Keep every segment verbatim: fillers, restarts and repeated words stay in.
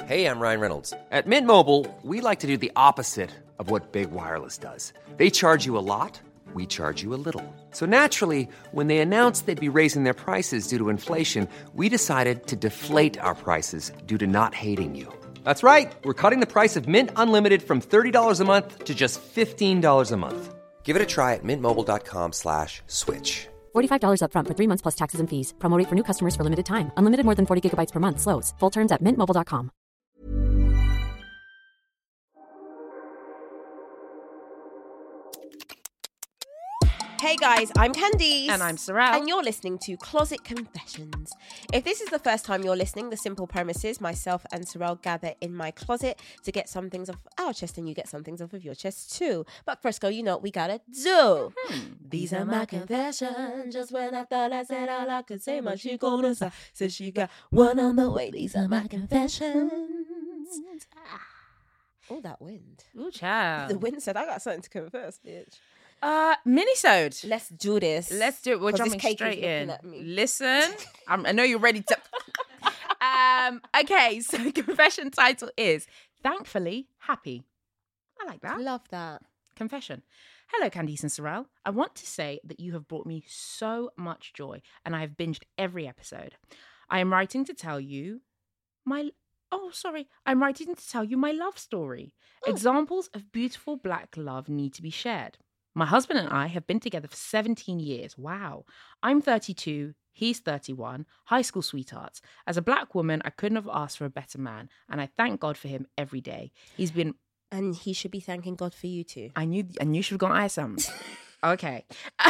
Hey, I'm Ryan Reynolds. At Mint Mobile, we like to do the opposite of what Big Wireless does. They charge you a lot, we charge you a little. So naturally, when they announced they'd be raising their prices due to inflation, we decided to deflate our prices due to not hating you. That's right. We're cutting the price of Mint Unlimited from thirty dollars a month to just fifteen dollars a month. Give it a try at mintmobile.com slash switch. forty-five dollars up front for three months plus taxes and fees. Promo rate for new customers for limited time. Unlimited more than forty gigabytes per month. Slows full terms at mint mobile dot com. Hey guys, I'm Candice. And I'm Sorrel. And you're listening to Closet Confessions. If this is the first time you're listening, the simple premise is myself and Sorrel gather in my closet to get some things off our chest and you get some things off of your chest too. But first, girl, you know what we gotta do. Hmm. These are my confessions. Just when I thought I said all I could say, my chick on the side said she got one on the way. These are my confessions. Oh, that wind. Ooh, child. The wind said, I got something to confess, bitch. Uh, minisode. Let's do this. Let's do it. We're jumping straight in. Listen, I'm, I know you're ready to. um. Okay, so confession title is Thankfully Happy. I like that. Love that. Confession. Hello, Candice and Sorrel. I want to say that you have brought me so much joy, and I have binged every episode. I am writing to tell you my. Oh, sorry. I'm writing to tell you my love story. Oh. Examples of beautiful black love need to be shared. My husband and I have been together for seventeen years. Wow. I'm thirty-two. He's thirty-one. High school sweethearts. As a black woman, I couldn't have asked for a better man, and I thank God for him every day. He's been... And he should be thanking God for you too. I knew I knew she was going to ask something. Okay.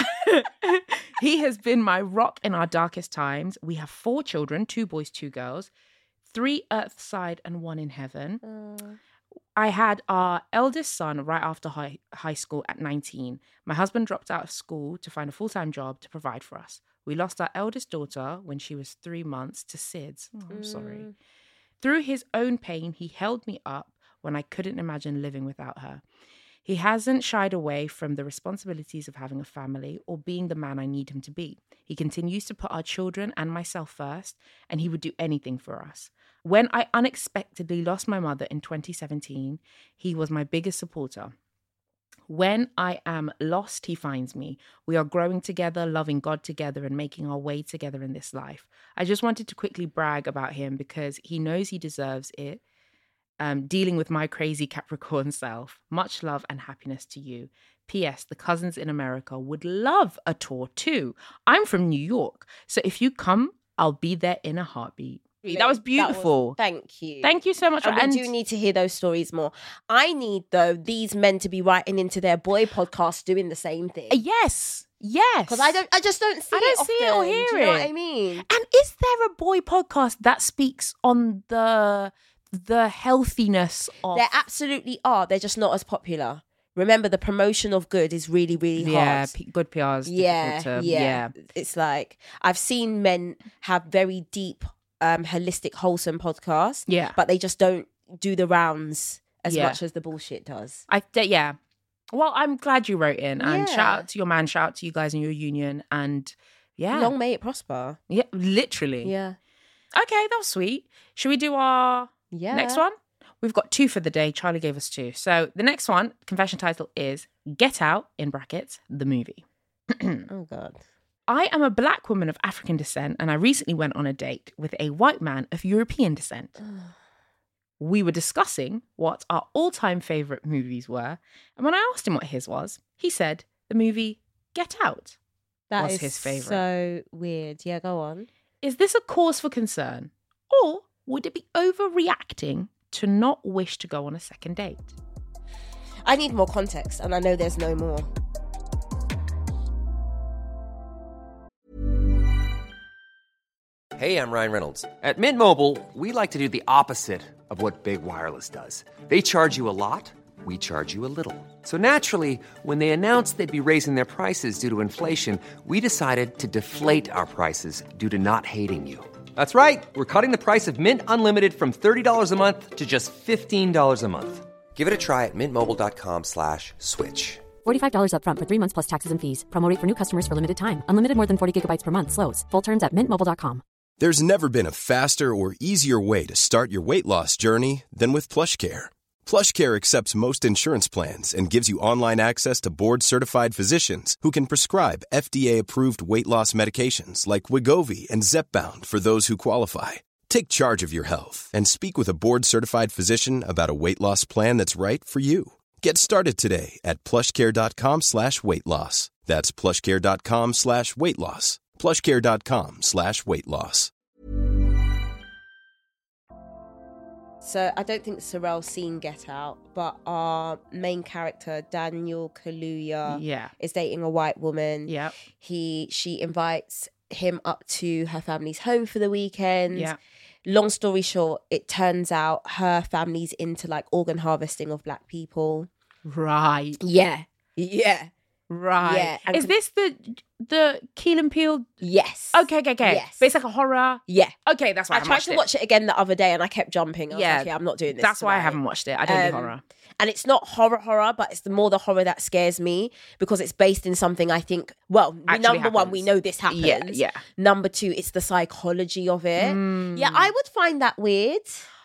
He has been my rock in our darkest times. We have four children, two boys, two girls, three earthside and one in heaven. Uh... I had our eldest son right after high, high school at nineteen. My husband dropped out of school to find a full-time job to provide for us. We lost our eldest daughter when she was three months to SIDS. Oh, I'm mm. sorry. Through his own pain, he held me up when I couldn't imagine living without her. He hasn't shied away from the responsibilities of having a family or being the man I need him to be. He continues to put our children and myself first, and he would do anything for us. When I unexpectedly lost my mother in twenty seventeen, he was my biggest supporter. When I am lost, he finds me. We are growing together, loving God together, and making our way together in this life. I just wanted to quickly brag about him because he knows he deserves it. Um, dealing with my crazy Capricorn self. Much love and happiness to you. P S. The cousins in America would love a tour too. I'm from New York, so if you come, I'll be there in a heartbeat. That was beautiful. That was, thank you. Thank you so much. And, and we do need to hear those stories more. I need, though, these men to be writing into their boy podcast doing the same thing. Yes. Yes. Because I don't I just don't see I don't it often. see it or hear do you it. know what I mean? And is there a boy podcast that speaks on the the healthiness of... There absolutely are. They're just not as popular. Remember, the promotion of good is really, really hard. Yeah, P- good P R is yeah, difficult to... Yeah, yeah. It's like, I've seen men have very deep, um, holistic, wholesome podcasts. Yeah. But they just don't do the rounds as yeah. much as the bullshit does. I Yeah. Well, I'm glad you wrote in. And yeah. shout out to your man, shout out to you guys in your union. And yeah. Long may it prosper. Yeah, literally. Yeah. Okay, that was sweet. Should we do our... Yeah. Next one? We've got two for the day. Charlie gave us two. So the next one, confession title is Get Out, in brackets, the movie. Oh, God. I am a black woman of African descent, and I recently went on a date with a white man of European descent. We were discussing what our all-time favourite movies were, and when I asked him what his was, he said the movie Get Out that was is his favourite. So weird. Yeah, go on. Is this a cause for concern? Or would it be overreacting to not wish to go on a second date? I need more context, and I know there's no more. Hey, I'm Ryan Reynolds. At Mint Mobile, we like to do the opposite of what Big Wireless does. They charge you a lot, we charge you a little. So naturally, when they announced they'd be raising their prices due to inflation, we decided to deflate our prices due to not hating you. That's right. We're cutting the price of Mint Unlimited from thirty dollars a month to just fifteen dollars a month. Give it a try at mintmobile.com slash switch. forty-five dollars up front for three months plus taxes and fees. Promo rate for new customers for limited time. Unlimited more than forty gigabytes per month. Slows full terms at mint mobile dot com. There's never been a faster or easier way to start your weight loss journey than with PlushCare. PlushCare accepts most insurance plans and gives you online access to board-certified physicians who can prescribe F D A-approved weight loss medications like Wegovy and Zepbound for those who qualify. Take charge of your health and speak with a board-certified physician about a weight loss plan that's right for you. Get started today at plushcare.com slash weight loss. That's plushcare.com slash weight loss. plushcare.com slash weight loss. So I don't think Sorrell's seen Get Out, but our main character, Daniel Kaluuya, Yeah. is dating a white woman. Yeah. He she invites him up to her family's home for the weekend. Yeah. Long story short, it turns out her family's into like organ harvesting of black people. Right. Yeah. Yeah. Right. Yeah, and Is com- this the the Key and Peele? Yes. Okay, okay, okay. Yes. But it's like a horror. Yeah. Okay, that's why I, I haven't tried watched to it. watch it again the other day and I kept jumping. I was Yeah, like, yeah, I'm not doing this. That's why I tonight. haven't watched it. I don't do Um, horror. And it's not horror horror, but it's the more the horror that scares me because it's based in something I think, well, we- Actually number one, we happens. know this happens. Yeah, yeah. Number two, it's the psychology of it. Mm. Yeah, I would find that weird.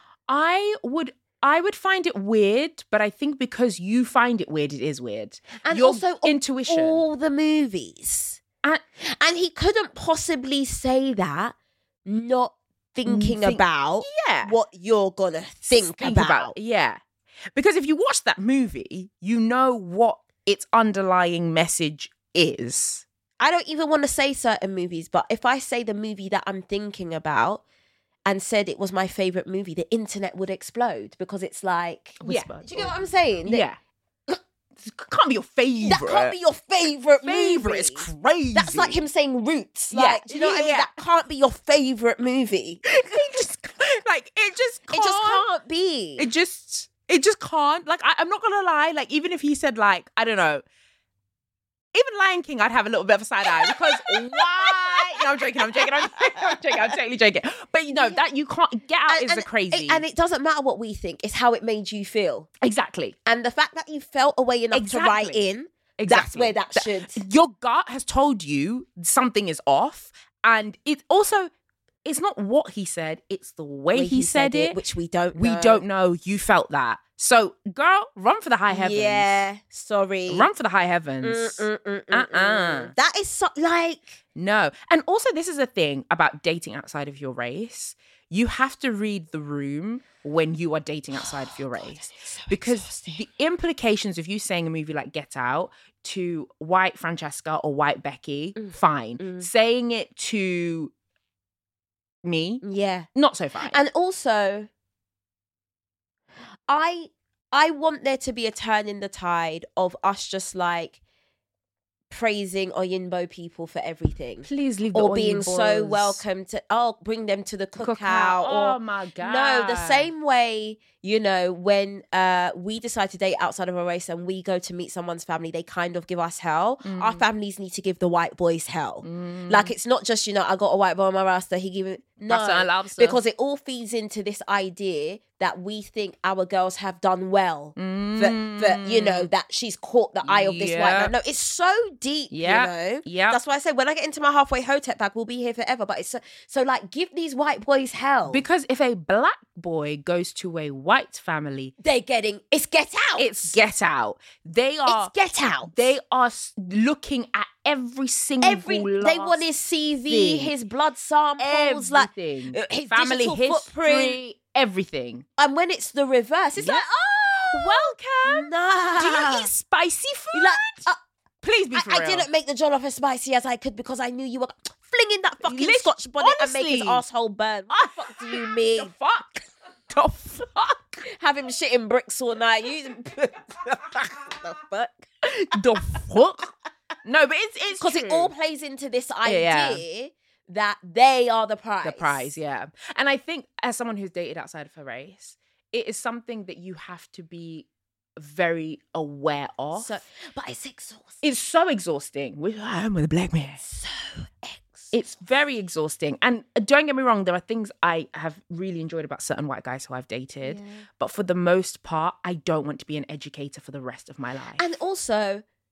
I would I would find it weird, but I think because you find it weird, it is weird. And Your also of intuition. all the movies. And- And he couldn't possibly say that not thinking Think- about yeah. what you're going to think, about. Yeah. Because if you watch that movie, you know what its underlying message is. I don't even want to say certain movies, but if I say the movie that I'm thinking about and said it was my favorite movie, the internet would explode because it's like, Whisper. yeah. Do you get what I'm saying? That- Yeah. It can't be your favorite. That can't be your favorite favorite. movie. It's crazy. That's like him saying Roots. Yeah. Like, do you know what I mean? Yeah. That can't be your favorite movie. it just like it just can't. It just can't be. It just it just can't. Like I, I'm not gonna lie. Like even if he said like I don't know, even Lion King, I'd have a little bit of a side eye because why? No, I'm joking. I'm joking. I'm joking. I'm joking. I'm totally joking. But you know that you can't get out is and, a crazy. and it doesn't matter what we think; it's how it made you feel. exactly. And the fact that you felt a way enough to write Exactly. in, that's Exactly. where that Th- should. Your gut has told you something is off, and it also it's not what he said; it's the way, way he, said, it. which we don't. we know. don't know. You felt that, so girl, run for the high heavens. Yeah, sorry. Run for the high heavens. Mm, mm, mm, mm, Uh-uh. mm. That is so, like. No. And also, this is a thing about dating outside of your race. You have to read the room when you are dating outside of your race. Because the implications of you saying a movie like Get Out to white Francesca or white Becky, fine. Mm. Saying it to me, Yeah. not so fine. And also, I I want there to be a turn in the tide of us just like praising Oyinbo people for everything. Please leave the Or being so Oyinbos. welcome to, oh, bring them to the cookout. Cookout. Or, Oh my God. No, the same way, you know, when uh, we decide to date outside of a race and we go to meet someone's family, they kind of give us hell. Mm. Our families need to give the white boys hell. Like, it's not just, you know, I got a white boy on my rasta, he give it. No, Rasta and lobster. because it all feeds into this idea that we think our girls have done well. For, for, you know, that she's caught the eye of this white Yeah. man. No, it's so deep, Yeah. you know? Yeah. That's why I say when I get into my halfway hotep bag, we'll be here forever. But it's so, so like, give these white boys hell. Because if a black boy goes to a white family, They're getting, it's Get Out. it's Get Out. They are It's Get Out. They are s- looking at every single Every last they want his C V, thing. his blood samples, everything, like uh, his family digital history, footprint. everything. And when it's the reverse, it's Yeah. like, oh, Welcome. nah. Do you eat spicy food? You're like, uh, Please be for I, I real. didn't make the jollof as spicy as I could because I knew you were flinging that fucking Lit- scotch bonnet and make his honestly. asshole burn. What the fuck do you mean? The fuck? The fuck? Have him shitting bricks all night. You the fuck? The fuck? No, but it's it's Because it true. all plays into this idea Yeah. that they are the prize. The prize, yeah. And I think as someone who's dated outside of her race, it is something that you have to be very aware of. So, but it's exhausting. It's so exhausting. With- I'm with a black man. so exhausting. It's very exhausting. And don't get me wrong, there are things I have really enjoyed about certain white guys who I've dated. Yeah. But for the most part, I don't want to be an educator for the rest of my life. And also,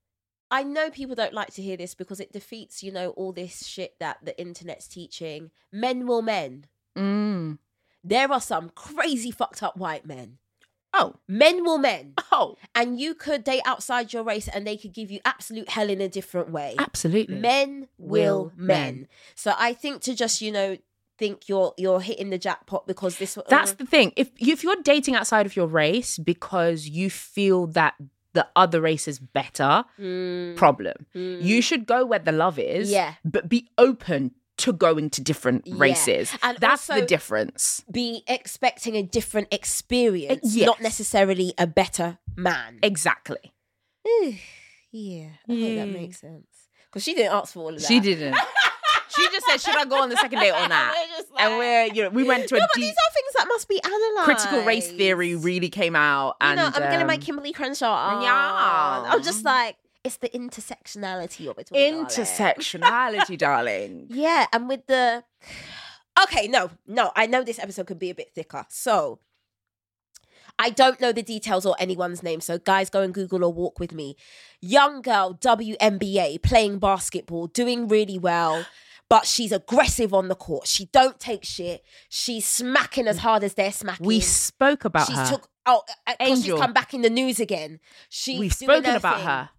I know people don't like to hear this because it defeats, you know, all this shit that the internet's teaching. Men will men. Mm. There are some crazy fucked up white men. Oh. Men will men. Oh. And you could date outside your race and they could give you absolute hell in a different way. Absolutely. Men will, Will men. men. So I think to just, you know, think you're you're hitting the jackpot because this... That's uh, the thing. If if you're dating outside of your race because you feel that the other race is better, mm, problem. mm. You should go where the love is, Yeah. but be open to going to different Yeah. races. And That's also the difference. Be expecting a different experience, Uh, yes. not necessarily a better man. Exactly. Ooh, yeah, I hope that Yeah. makes sense. Because she didn't ask for all of that. She didn't. She just said, should I go on the second date or not? We're just And like- we're, you know, we went to a No, but deep these are things that must be analysed. critical race theory really came out. You And know, I'm getting my um, Kimberly Crenshaw on. Yeah. I'm just like, it's the intersectionality of it all, darling. intersectionality, darling. Yeah, and with the... Okay, no, no, I know this episode could be a bit thicker. So, I don't know the details or anyone's name, so guys, go and Google or walk with me. Young girl, W N B A, playing basketball, doing really well, but she's aggressive on the court. She don't take shit. She's smacking as hard as they're smacking. We spoke about she's her. took oh, because she's Angel. come back in the news again. She's We've doing spoken her about thing. her.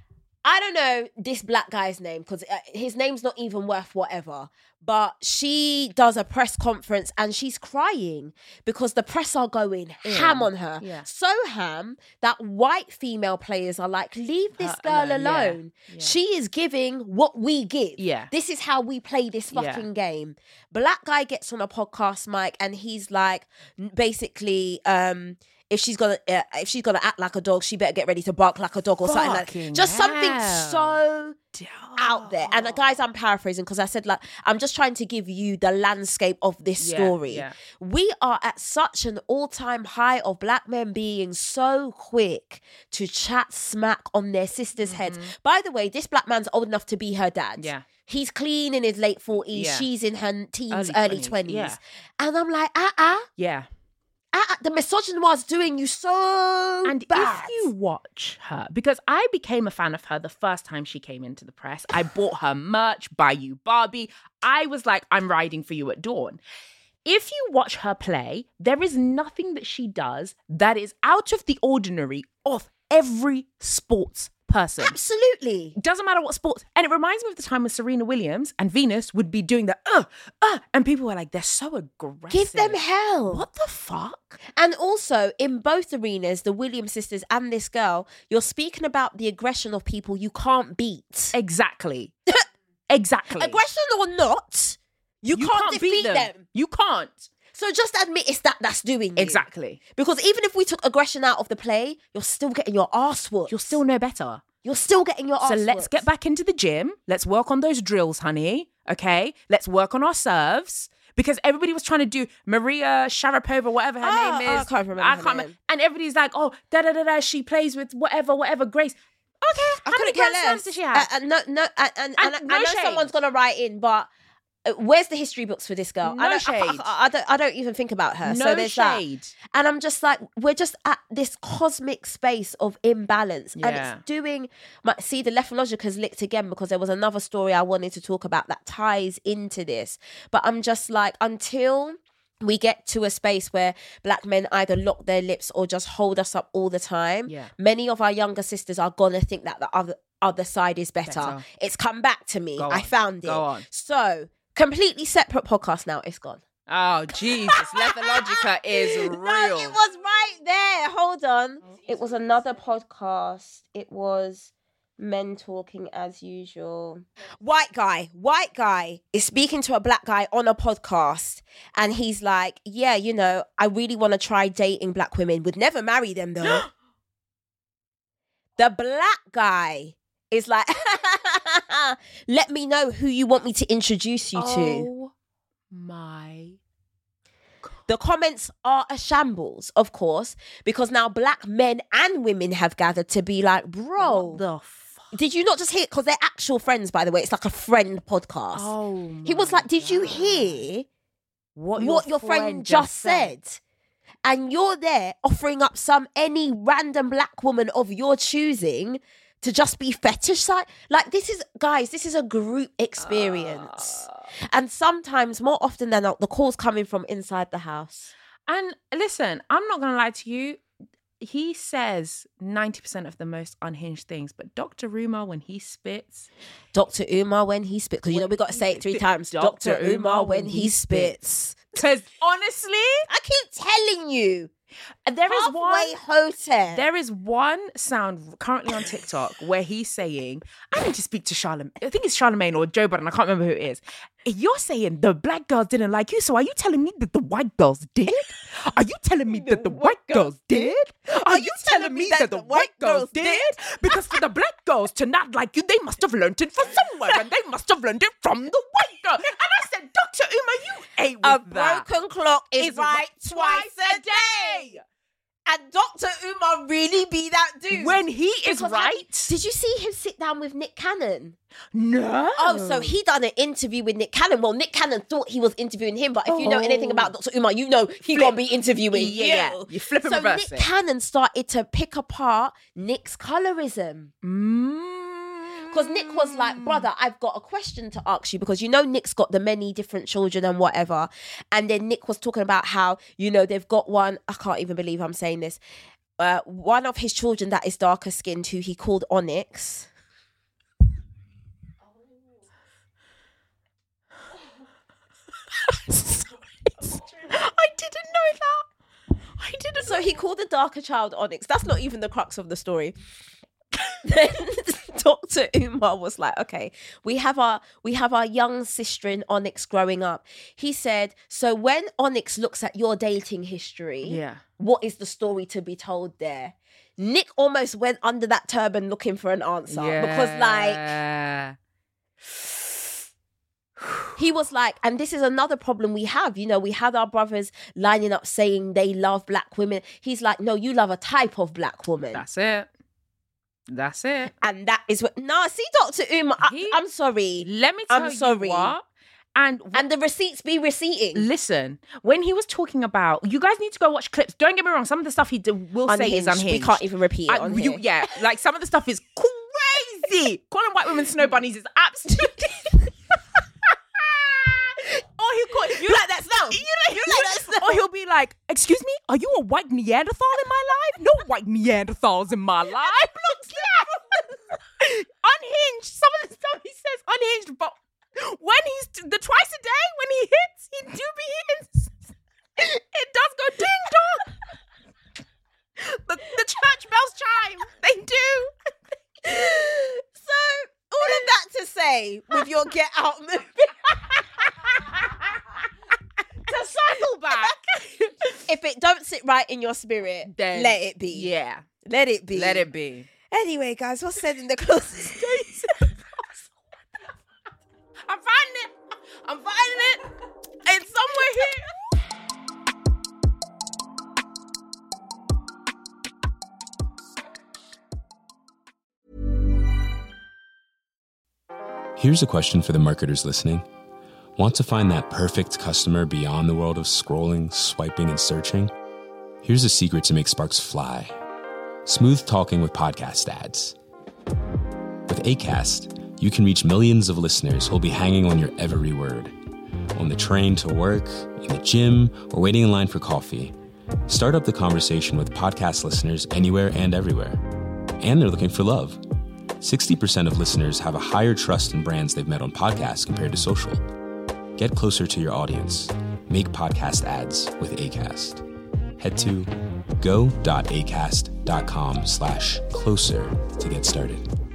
I don't know this black guy's name because uh, his name's not even worth whatever. But she does a press conference and she's crying because the press are going ham on her. Yeah. So ham that white female players are like, leave this Her girl alone, yeah. alone. Yeah. She is giving what we give. Yeah. This is how we play this Yeah. fucking game. Black guy gets on a podcast mic and he's like, n- basically, um, if she's gonna uh, if she's gonna act like a dog, she better get ready to bark like a dog or something like Fucking just something hell. so out there. And uh, guys, I'm paraphrasing because I said like I'm just trying to give you the landscape of this Yeah, story. yeah. We are at such an all-time high of black men being so quick to chat smack on their sisters' heads. By the way, this black man's old enough to be her dad. Mm-hmm. Yeah. He's clean in his late forties. Yeah. She's in her teens, Early early twenties, twenties. yeah. And I'm like, uh-uh. Yeah. Uh-uh. The misogynoir's doing you so And bad. if you watch her, because I became a fan of her the first time she came into the press, I bought her merch, Buy You Barbie. I was like, I'm riding for you at dawn. If you watch her play, there is nothing that she does that is out of the ordinary of every sports person. Absolutely. It doesn't matter what sports. And it reminds me of the time when Serena Williams and Venus would be doing the uh, uh, and people were like, they're so aggressive. Give them hell. What the fuck? And also, in both arenas, the Williams sisters and this girl, you're speaking about the aggression of people you can't beat. Exactly. Exactly. Aggression or not, you, can't, defeat them. You can't. So just admit it's that that's doing you. Exactly. Because even if we took aggression out of the play, you're still getting your ass whooped. You'll still know better. You're still getting your ass So let's whooped. get back into the gym. Let's work on those drills, honey. Okay? Let's work on our serves. Because everybody was trying to do Maria Sharapova, whatever her Ah, name ah, is. I can't remember I her can't name. remember. And everybody's like, oh, da da da da, she plays with whatever, whatever, Grace. Okay, I how many couldn't care Grand Slams less. does she have? Uh, uh, no, no, uh, and, and, And I no know shade. someone's gonna write in, but uh, where's the history books for this girl? No I don't, I- shade. I, I don't. I don't even think about her. no so there's that. shade. And I'm just like, we're just at this cosmic space of imbalance. And Yeah. it's doing, my, see, the Lefologica's licked again because there was another story I wanted to talk about that ties into this. But I'm just like, until we get to a space where black men either lock their lips or just hold us up all the time, Yeah. many of our younger sisters are going to think that the other, other side is better. Better. It's come back to me. Go I on. found it. Go on. So, completely separate podcast now. It's gone. Oh, Jesus. Lethologica is real. No, it was right there. Hold on. It was another podcast. It was Men Talking as Usual. White guy, white guy is speaking to a black guy on a podcast. And he's like, yeah, you know, I really want to try dating black women. Would never marry them though. The black guy is like, let me know who you want me to introduce you to. Oh, my. The comments are a shambles, of course, because now black men and women have gathered to be like, bro, What the fuck? did you not just hear? Because they're actual friends, by the way. It's like a friend podcast. Oh, he was my like, did you God. hear what what your friend just said? And you're there offering up some any random black woman of your choosing to just be fetishized. Like, this is, guys, this is a group experience. Uh... And sometimes, more often than not, the call's coming from inside the house. And listen, I'm not going to lie to you. He says ninety percent of the most unhinged things, but Doctor Umar, when he spits... Doctor Umar, when he spits, because you know we got to say it three times. Doctor Umar, when he spits. Because honestly... I keep telling you. There is one hotel. There is one sound currently on TikTok where he's saying, I need to speak to Charlamagne. I think it's Charlamagne or Joe Budden. I can't remember who it is. You're saying the black girls didn't like you, so are you telling me that the white girls did? Are you telling me that the white girls did? Are you telling me that the white girls did? Because for the black girls to not like you, they must have learned it from somewhere, and they must have learned it from the white girl. And I said, Doctor Umar, you ain't with a that. broken clock is, is right twice a day. And Doctor Umar really be that dude? When he is because right. You, did you see him sit down with Nick Cannon? No. Oh, so he done an interview with Nick Cannon. Well, Nick Cannon thought he was interviewing him, but if you know anything about Doctor Umar, you know he Flip. gonna be interviewing yeah, you. Yeah, you flip and so reverse Nick it. Cannon started to pick apart Nick's colorism. Mm. Because Nick was like, brother, I've got a question to ask you, because you know Nick's got the many different children and whatever. And then Nick was talking about how, you know, they've got one, I can't even believe I'm saying this, uh, one of his children that is darker skinned, who he called Onyx. I didn't know that. I didn't So he called the darker child Onyx. That's not even the crux of the story. Then Doctor Umar was like, okay, we have our we have our young sister in Onyx growing up. He said, so when Onyx looks at your dating history, yeah, what is the story to be told there? Nick almost went under that turban looking for an answer yeah. because like he was like, and this is another problem we have, you know, we had our brothers lining up saying they love black women. He's like, no, you love a type of black woman. That's it. That's it. And that is what... No, see, Doctor Umar, I, He, I'm sorry. Let me tell I'm sorry. you what. And, and the receipts be receipting. Listen, when he was talking about... You guys need to go watch clips. Don't get me wrong. Some of the stuff he did, will unhinged. say is unhinged. We can't even repeat it I, on you, here. Yeah, like some of the stuff is crazy. Calling white women snow bunnies is absolutely... Or he'll call you like that snow. You, know, you like that snow. Or he'll be like, "Excuse me, are you a white Neanderthal in my life? No white Neanderthals in my life." Unhinged. Some of the stuff he says unhinged, but when he's the twice a day when he hits, he do be hitting. It does go ding dong. The the church bells chime. They do. So all of that to say, with your Get Out movie. To circle back, if it don't sit right in your spirit, then let it be. Yeah, let it be. Let it be. Anyway, guys, what's said in the closest states? I'm finding it. I'm finding it. It's somewhere here. Here's a question for the marketers listening. Want to find that perfect customer beyond the world of scrolling, swiping, and searching? Here's a secret to make sparks fly. Smooth talking with podcast ads. With Acast, you can reach millions of listeners who'll be hanging on your every word. On the train to work, in the gym, or waiting in line for coffee. Start up the conversation with podcast listeners anywhere and everywhere. And they're looking for love. sixty percent of listeners have a higher trust in brands they've met on podcasts compared to social. Get closer to your audience. Make podcast ads with Acast. Head to go.acast.com slash closer to get started.